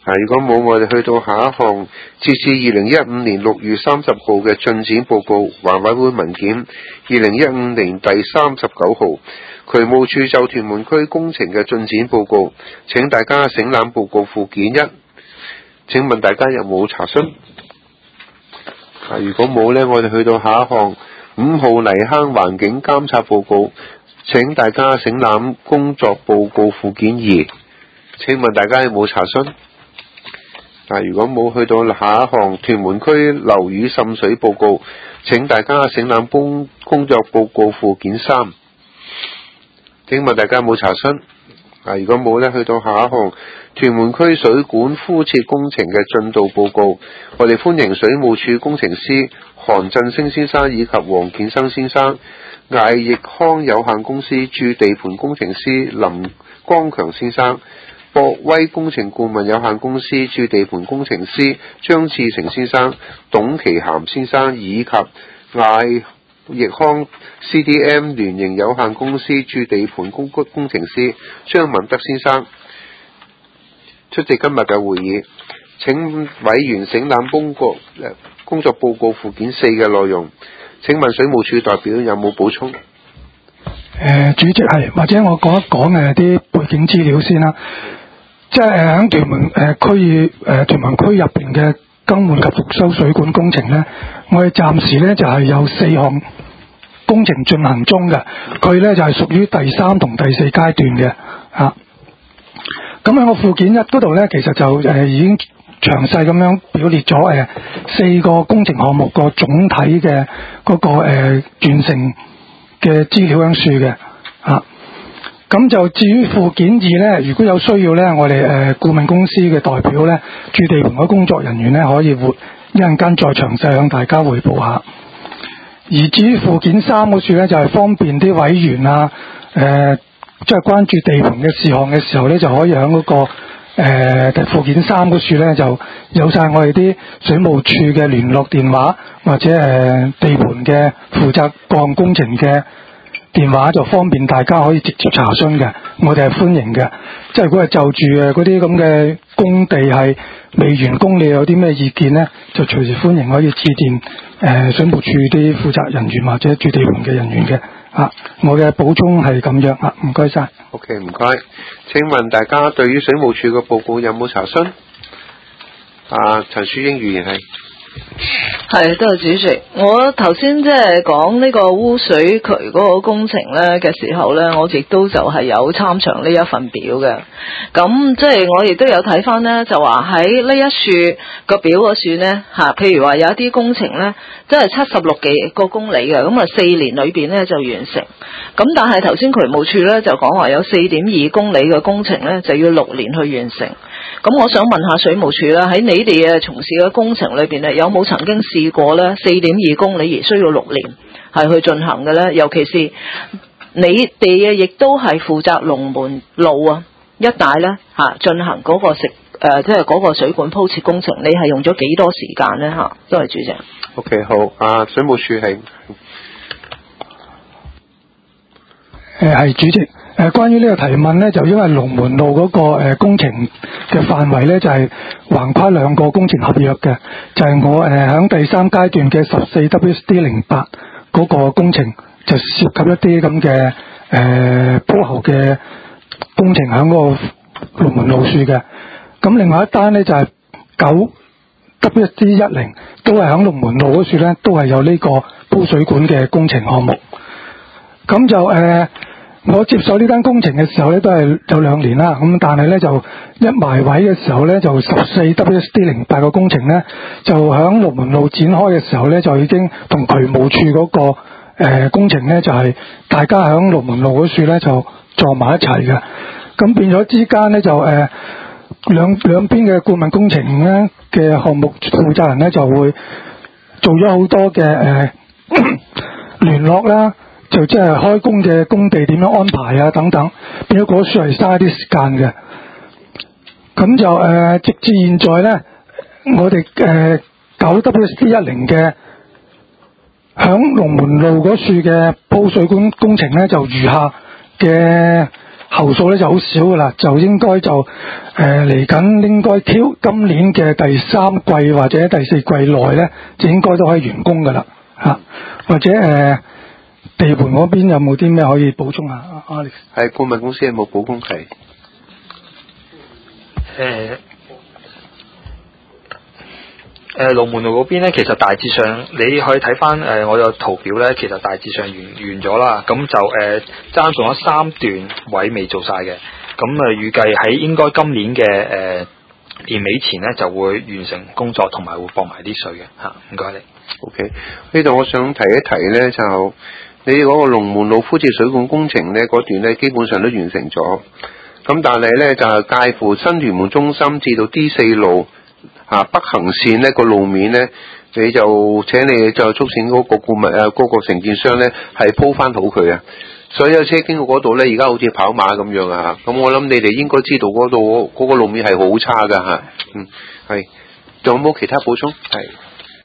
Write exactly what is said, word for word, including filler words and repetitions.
啊，如果冇，我哋去到下一項，截至二零一五年六月三十號嘅進展報告，環委會文件二零一五年第三十九號，渠務署就屯門區工程嘅進展報告，請大家省覽報告附件一。請問大家有冇查詢？啊，如果冇呢，我哋去到下一項，五號泥坑環境監察報告，請大家省覽工作報告附件二。請問大家有冇查詢？啊，如果冇，去到下一項，屯門區樓宇滲水報告，請大家省覽工工作報告附件三。請問大家有冇查詢？啊，如果冇呢，去到下一項，屯門區水管敷設工程嘅進度報告，我哋歡迎水務署工程師韓振星先生以及黃建生先生，艾益康有限公司駐地盤工程師林光強先生，博威工程顧問有限公司駐地盤工程師張志成先生、董其涵先生以及艾益康 C D M 聯營有限公司駐地盤工工程師張文德先生出席今日嘅會議。請委員省覽工作工作報告附件四嘅內容。請問水務署代表有冇補充？ 誒，主席係，或者我講一講誒啲背景資料先啦。即係誒喺屯門誒區域誒屯門區入邊嘅更換及復修水管工程咧，我哋暫時咧就係、是、有四項工程進行中嘅，佢咧就係、是、屬於第三同第四階段嘅啊。咁喺我附件一嗰度咧，其實就誒、呃、已經詳細咁樣表列咗誒、呃、四個工程項目個總體嘅嗰、那個誒、呃、完成嘅資料喺處嘅啊。咁就至於附件二咧，如果有需要咧，我哋誒顧問公司嘅代表咧，駐地盤嘅工作人員咧，可以活一陣間再詳細向大家匯報下。而至於附件三嗰處咧，就係、是、方便啲委員啊，誒即係關注地盤嘅事項嘅時候咧，就可以喺嗰、那個誒、呃、附件三嗰處咧，就有晒我哋啲水務署嘅聯絡電話，或者誒、呃、地盤嘅負責各項工程嘅電話，就方便大家可以直接查詢嘅，我哋係歡迎嘅。即係如果係就住誒嗰啲咁嘅工地係未完工，你有啲咩意見呢？就隨時歡迎可以致電誒、呃、水務署啲負責人員或者駐地盤嘅人員嘅。啊，我嘅補充係咁樣啊，唔該晒。 OK， 唔該。請問大家對於水務署嘅報告有冇查詢？啊，陳淑英議員係。 係，多謝主席。我頭先即係講呢個污水渠嗰個工程咧嘅時候咧，我亦都就係有參詳呢一份表嘅。咁即係我亦都有睇翻咧，就話喺呢一處個表嗰處咧吓，譬如話有一啲工程咧，即係七十六幾個公里嘅，咁啊四年裏邊咧就完成。咁但係頭先渠務署咧就講話有四點二公里嘅工程咧就要六年去完成。咁我想問下水務署啦，喺你哋嘅從事嘅工程裏邊咧，有冇曾經試過咧四點二公里而需要六年係去進行嘅咧？尤其是你哋嘅亦都係負責龍門路啊一帶咧嚇進行嗰個食誒即係嗰個水管鋪設工程，你係用咗幾多時間咧嚇？多謝主席。 OK， 好啊，水務署係誒係主席。誒、呃，關於呢個提問咧，就因為龍門路嗰、那個誒、呃、工程嘅範圍咧，就係、是、橫跨兩個工程合約嘅，就係、是、我誒響、呃、第三階段嘅十四 W S D 零八嗰個工程，就涉及一啲咁嘅誒鋪喉嘅工程響嗰個龍門路處嘅。咁另外一單咧就係、是、九 W S D 一零，都係響龍門路嗰處咧，都係有呢個鋪水管嘅工程項目。咁就誒。呃我接手呢單工程嘅時候咧，都係有兩年啦。咁但係咧就一埋位嘅時候咧，就十四 W S D 零八個工程咧，就響龍門路展開嘅時候咧，就已經同渠務處嗰、那個誒、呃、工程咧，就係、是、大家響龍門路嗰處咧就撞埋一齊嘅。咁變咗之間咧就誒、呃、兩兩邊嘅顧問工程咧嘅項目負責人咧就會做咗好多嘅誒聯絡啦。就即係開工嘅工地點樣安排啊等等，變咗嗰處係嘥啲時間嘅。咁就誒、呃，直至現在咧，我哋誒九 W S D 一零嘅響龍門路嗰處嘅鋪水管工程咧，就餘下嘅後數咧就好少噶啦，就應該就誒嚟緊應該挑今年嘅第三季或者第四季內咧，就應該都可以完工噶啦嚇。或者誒、呃、地盤嗰邊有冇啲咩可以補充啊？阿 Alex 係顧問公司有冇補充係？ 誒誒龍門路嗰邊咧，其實大致上你可以睇翻誒我有圖表咧，其實大致上完完咗啦。咁就誒爭仲有三段位未做晒嘅。咁啊預計喺應該今年嘅誒、呃、年尾前咧就會完成工作，同埋會駁埋啲水嘅嚇。唔該你。 OK， 呢度我想提一提咧，就你嗰個龍門路敷設水管工程咧，嗰段咧基本上都完成咗。咁但係咧就係介乎新屯門中心至到 D 四路啊北行線呢個路面咧，你就請你就促請嗰個顧問啊嗰個承建商咧係鋪翻好佢啊。所有車經過嗰度咧，而家好似跑馬咁樣啊！咁我諗你哋應該知道嗰度嗰個路面係好差噶嚇。嗯，係。仲有冇其他補充？係。